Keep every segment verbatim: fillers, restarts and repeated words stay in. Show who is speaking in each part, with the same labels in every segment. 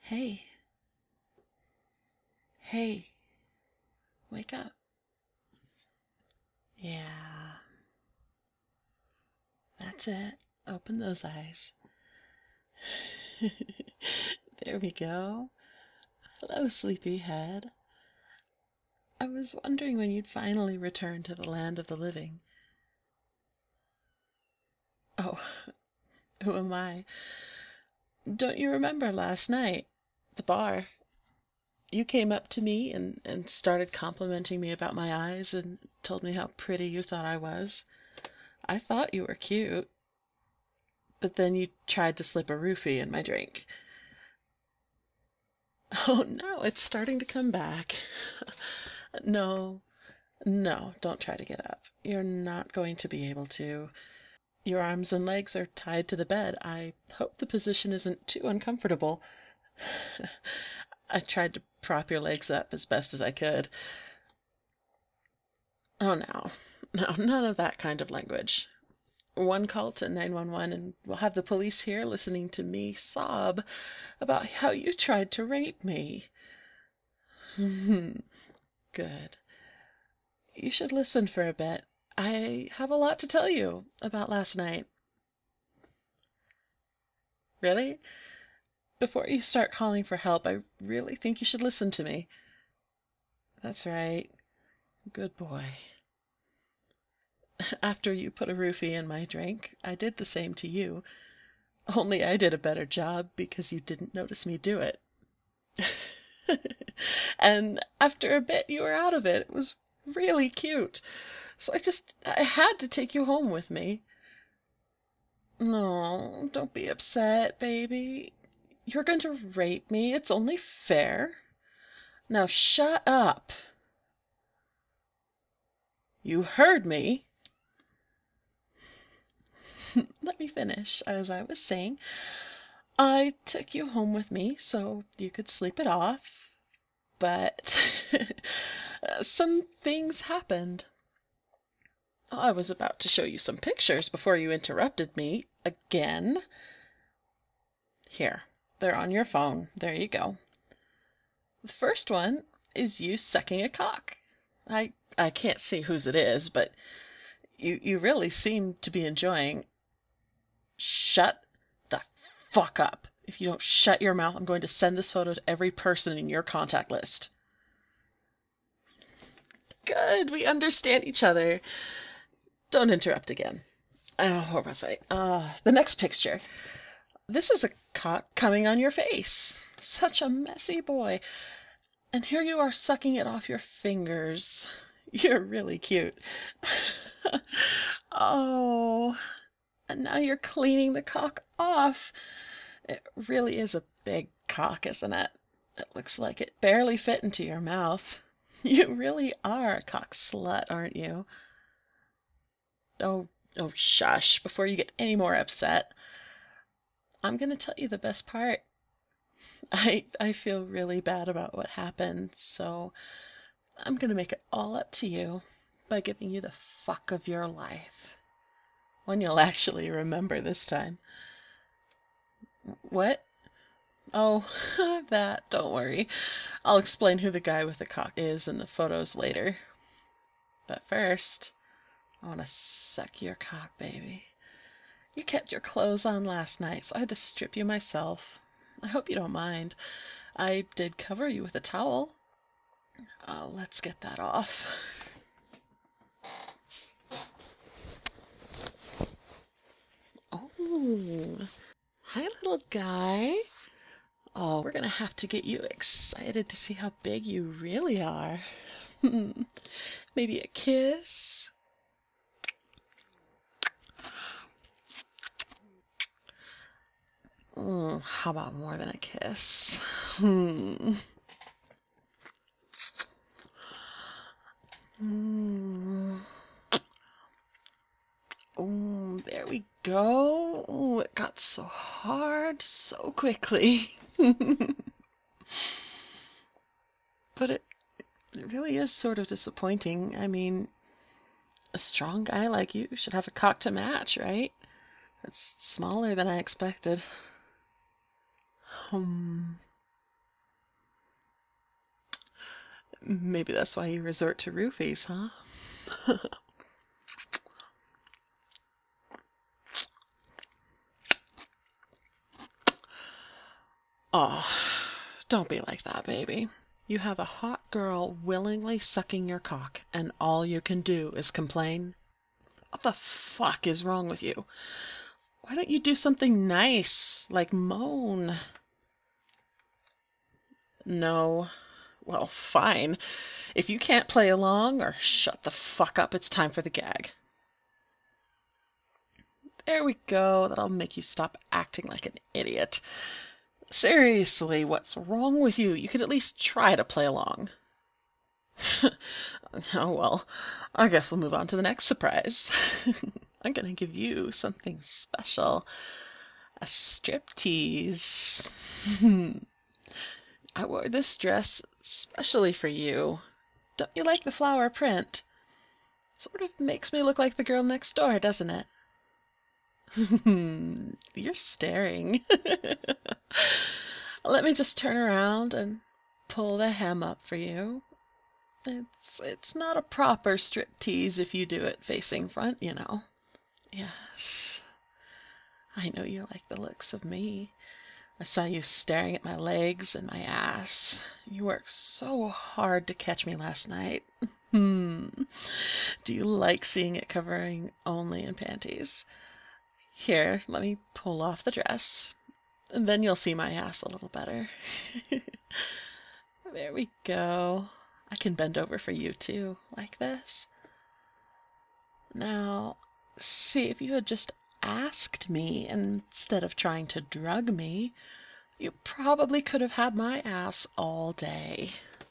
Speaker 1: Hey, hey, wake up. Yeah, that's it. Open those eyes. There we go. Hello, sleepyhead. I was wondering when you'd finally return to the land of the living. Oh, who am I? Don't you remember last night? The bar. You came up to me and, and started complimenting me about my eyes and told me how pretty you thought I was. I thought you were cute, but then you tried to slip a roofie in my drink. Oh, no, it's starting to come back. No, no, don't try to get up. You're not going to be able to. Your arms and legs are tied to the bed. I hope the position isn't too uncomfortable. I tried to prop your legs up as best as I could. Oh, no, no, none of that kind of language. One call to nine one one and we'll have the police here listening to me sob about how you tried to rape me. Good. You should listen for a bit. I have a lot to tell you about last night. Really? Before you start calling for help, I really think you should listen to me. That's right. Good boy. After you put a roofie in my drink, I did the same to you. Only I did a better job because you didn't notice me do it. And after a bit, you were out of it. It was really cute. So I just, I had to take you home with me. No, don't be upset, baby. You're going to rape me. It's only fair. Now shut up. You heard me. Let me finish. As I was saying, I took you home with me so you could sleep it off. But some things happened. I was about to show you some pictures before you interrupted me again. Here, they're on your phone. There you go. The first one is you sucking a cock. I I can't see whose it is, but you you really seem to be enjoying. Shut the fuck up. If you don't shut your mouth, I'm going to send this photo to every person in your contact list. Good, we understand each other. Don't interrupt again. Oh, where was I? Uh, the next picture. This is a cock coming on your face. Such a messy boy. And here you are sucking it off your fingers. You're really cute. Oh, and now you're cleaning the cock off. It really is a big cock, isn't it? It looks like it barely fit into your mouth. You really are a cock slut, aren't you? Oh, oh, shush, before you get any more upset. I'm gonna tell you the best part. I I feel really bad about what happened, so I'm gonna make it all up to you by giving you the fuck of your life. One you'll actually remember this time. What? Oh, that, don't worry. I'll explain who the guy with the cock is in the photos later. But first, I want to suck your cock, baby. You kept your clothes on last night, so I had to strip you myself. I hope you don't mind. I did cover you with a towel. Oh, let's get that off. Oh, hi, little guy. Oh, we're gonna have to get you excited to see how big you really are. Maybe a kiss? Mm, how about more than a kiss? Hmm. Mm. Oh, there we go. Oh, it got so hard so quickly. But it, it really is sort of disappointing. I mean, a strong guy like you should have a cock to match, right? It's smaller than I expected. Hmm. Maybe that's why you resort to roofies, huh? Oh, don't be like that, baby. You have a hot girl willingly sucking your cock, and all you can do is complain? What the fuck is wrong with you? Why don't you do something nice, like moan? No. Well, fine. If you can't play along or shut the fuck up, it's time for the gag. There we go. That'll make you stop acting like an idiot. Seriously, what's wrong with you? You could at least try to play along. Oh, well, I guess we'll move on to the next surprise. I'm gonna give you something special. A striptease. I wore this dress specially for you. Don't you like the flower print? Sort of makes me look like the girl next door, doesn't it? You're staring. Let me just turn around and pull the hem up for you. It's it's not a proper striptease if you do it facing front, you know. Yes. I know you like the looks of me. I saw you staring at my legs and my ass. You worked so hard to catch me last night. Hmm. Do you like seeing it covering only in panties? Here, let me pull off the dress, and then you'll see my ass a little better. There we go. I can bend over for you too, like this. Now, see, if you had just asked me instead of trying to drug me, you probably could have had my ass all day.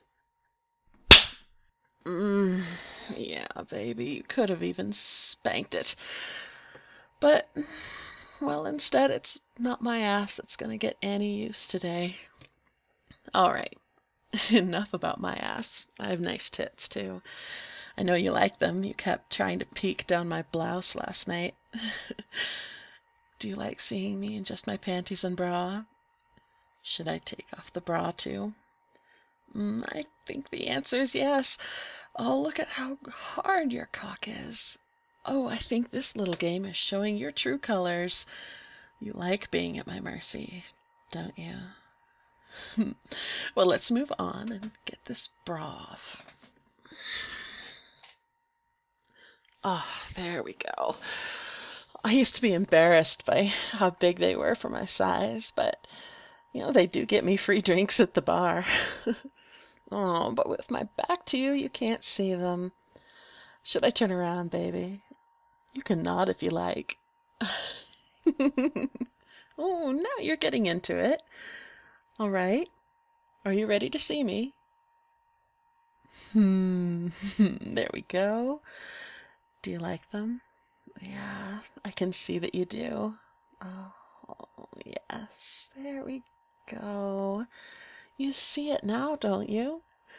Speaker 1: Mm, yeah, baby, you could have even spanked it. But, well, instead, it's not my ass that's gonna get any use today. All right, enough about my ass. I have nice tits, too. I know you like them. You kept trying to peek down my blouse last night. Do you like seeing me in just my panties and bra? Should I take off the bra, too? Mm, I think the answer is yes. Oh, look at how hard your cock is. Oh, I think this little game is showing your true colors. You like being at my mercy, don't you? Well, let's move on and get this bra off. Ah, oh, there we go. I used to be embarrassed by how big they were for my size, but, you know, they do get me free drinks at the bar. Oh, but with my back to you, you can't see them. Should I turn around, baby? You can nod if you like. Oh, now you're getting into it. All right. Are you ready to see me? Hmm. There we go. Do you like them? Yeah, I can see that you do. Oh, yes. There we go. You see it now, don't you?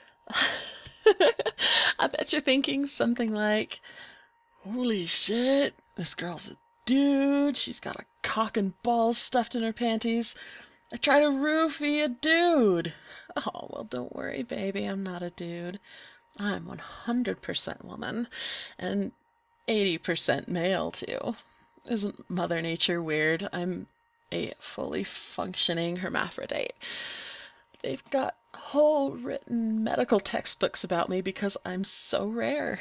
Speaker 1: I bet you're thinking something like, holy shit, this girl's a dude. She's got a cock and balls stuffed in her panties. I tried to roofie a dude. Oh, well, don't worry, baby. I'm not a dude. I'm one hundred percent woman and eighty percent male, too. Isn't Mother Nature weird? I'm a fully functioning hermaphrodite. They've got whole written medical textbooks about me because I'm so rare.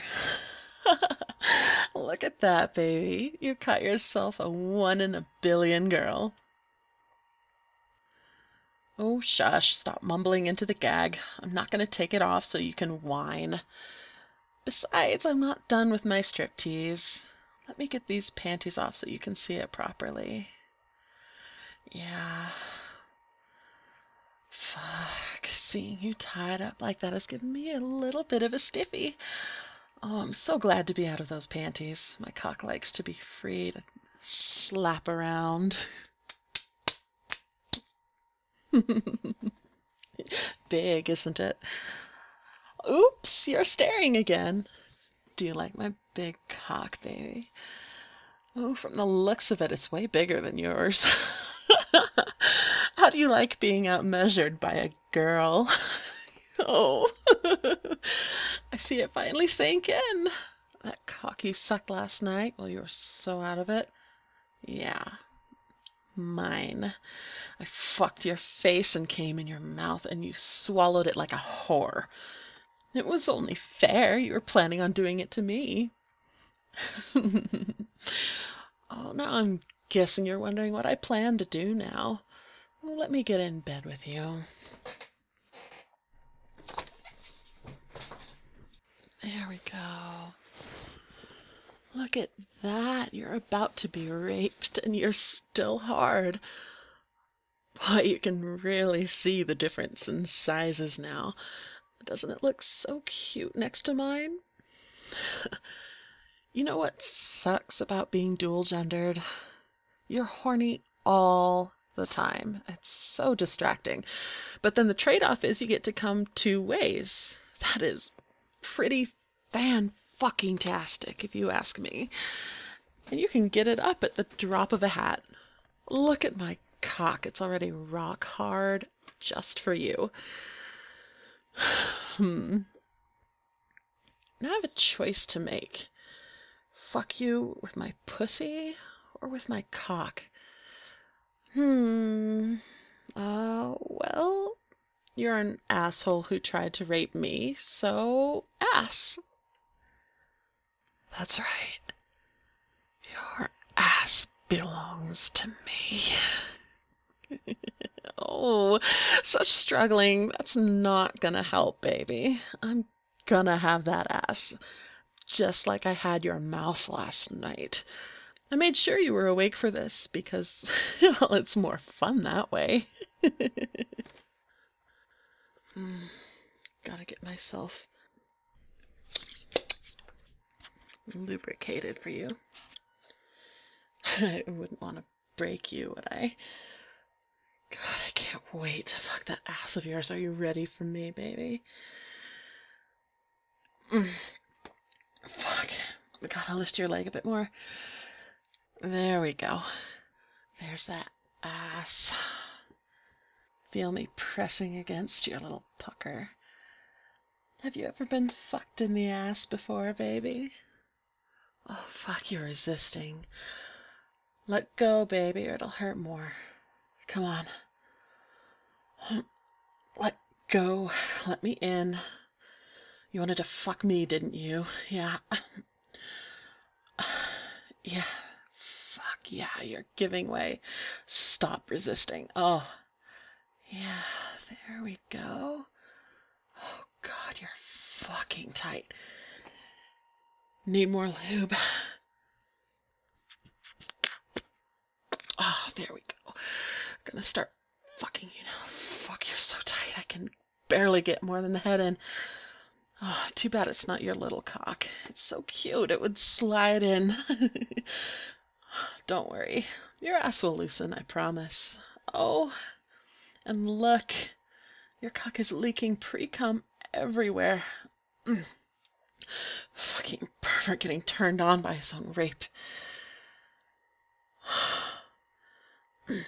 Speaker 1: Look at that, baby. You caught yourself a one in a billion girl. Oh, shush. Stop mumbling into the gag. I'm not going to take it off so you can whine. Besides, I'm not done with my striptease. Let me get these panties off so you can see it properly. Yeah. Fuck. Seeing you tied up like that has given me a little bit of a stiffy. Oh, I'm so glad to be out of those panties. My cock likes to be free to slap around. Big, isn't it? Oops, you're staring again. Do you like my big cock, baby? Oh, from the looks of it, it's way bigger than yours. How do you like being outmeasured by a girl? Oh, I see it finally sank in. That cock you sucked last night while you were so out of it. Yeah, mine. I fucked your face and came in your mouth, and you swallowed it like a whore. It was only fair. You were planning on doing it to me. Oh, now I'm guessing you're wondering what I plan to do now. Well, let me get in bed with you. There we go. Look at that. You're about to be raped, and you're still hard. Boy, you can really see the difference in sizes now. Doesn't it look so cute next to mine? You know what sucks about being dual-gendered? You're horny all the time. It's so distracting. But then the trade-off is you get to come two ways. That is pretty fan-fucking-tastic, if you ask me. And you can get it up at the drop of a hat. Look at my cock. It's already rock hard just for you. Hmm. Now I have a choice to make. Fuck you with my pussy or with my cock? Hmm. Uh, well, you're an asshole who tried to rape me, so ass. That's right. Your ass belongs to me. Oh, such struggling. That's not gonna help, baby. I'm gonna have that ass, just like I had your mouth last night. I made sure you were awake for this because, well, it's more fun that way. mm, gotta get myself lubricated for you. I wouldn't want to break you, would I? God, I can't wait to fuck that ass of yours. Are you ready for me, baby? Mm. Fuck. Gotta lift your leg a bit more. There we go. There's that ass. Feel me pressing against your little pucker. Have you ever been fucked in the ass before, baby? Oh, fuck, you're resisting. Let go, baby, or it'll hurt more. Come on. Let go. Let me in. You wanted to fuck me, didn't you? Yeah. Yeah. Fuck, yeah, you're giving way. Stop resisting. Oh. Yeah, there we go. Oh, God, you're fucking tight. Need more lube. Oh, there we go. I'm gonna start fucking you now. Fuck, you're so tight. I can barely get more than the head in. Oh, too bad it's not your little cock. It's so cute. It would slide in. Don't worry. Your ass will loosen, I promise. Oh, and look. Your cock is leaking pre-cum everywhere. Mm. Fucking pervert getting turned on by his own rape. mm.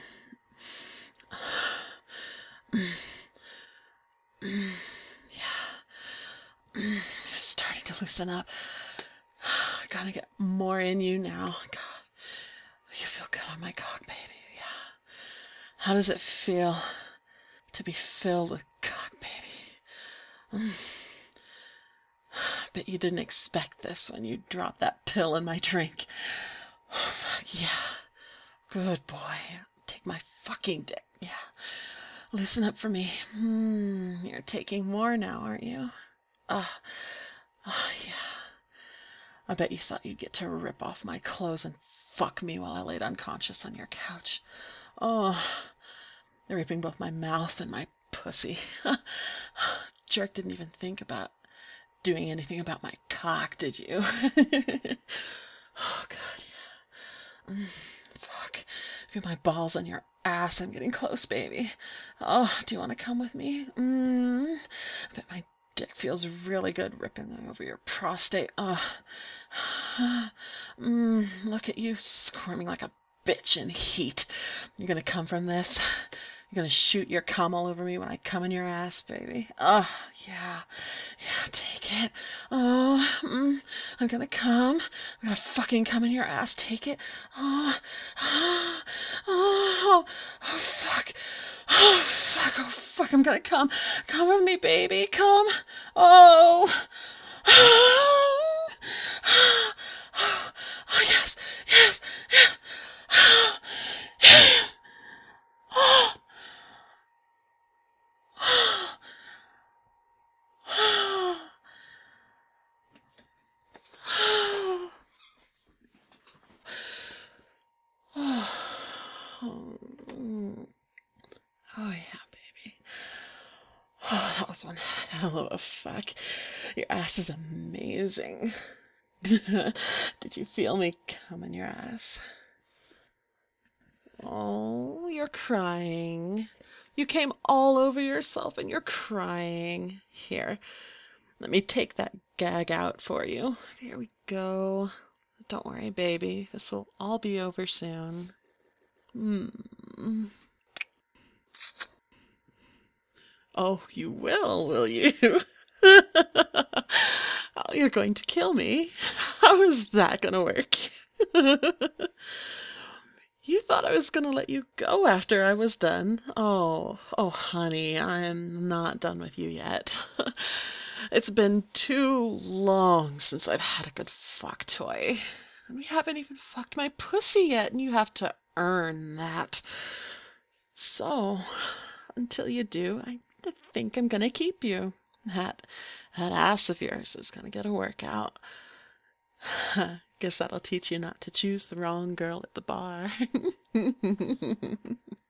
Speaker 1: Mm. Mm. Yeah. Mm. You're starting to loosen up. I gotta get more in you now. God. You feel good on my cock, baby. Yeah. How does it feel to be filled with cock, baby? Mm. Bet you didn't expect this when you dropped that pill in my drink. Oh, fuck, yeah. Good boy. Take my fucking dick. Yeah. Loosen up for me. Hmm. You're taking more now, aren't you? Ah. Uh, oh, yeah. I bet you thought you'd get to rip off my clothes and fuck me while I laid unconscious on your couch. Oh. They're ripping both my mouth and my pussy. Jerk didn't even think about doing anything about my cock, did you? Oh, God, yeah. Mm, fuck. Feel my balls on your ass. I'm getting close, baby. Oh, do you want to come with me? Mm. I bet my dick feels really good ripping over your prostate. Oh. Mm, look at you squirming like a bitch in heat. You're gonna come from this? You're gonna shoot your cum all over me when I come in your ass, baby. Oh, yeah. Yeah, take it. Oh, mm, I'm gonna come. I'm gonna fucking come in your ass. Take it. Oh, oh, oh, oh, fuck. Oh, fuck. Oh, fuck. I'm gonna come. Come with me, baby. Come. Oh. Oh, oh, oh yes, yes, yes. Oh, yes. Oh, oh, oh, oh, oh, oh, oh yeah, baby. Oh, that was one hell of a fuck. Your ass is amazing. Did you feel me come in your ass? Oh, you're crying. You came all over yourself and you're crying. Here, let me take that gag out for you. Here we go. Don't worry, baby. This will all be over soon. Mm. Oh, you will, will you? Oh, you're going to kill me? How is that gonna work? You thought I was gonna let you go after I was done. Oh, oh, honey, I'm not done with you yet. It's been too long since I've had a good fuck toy. And we haven't even fucked my pussy yet, and you have to earn that. So, until you do, I think I'm gonna keep you. That, that ass of yours is gonna get a workout. Guess that'll teach you not to choose the wrong girl at the bar.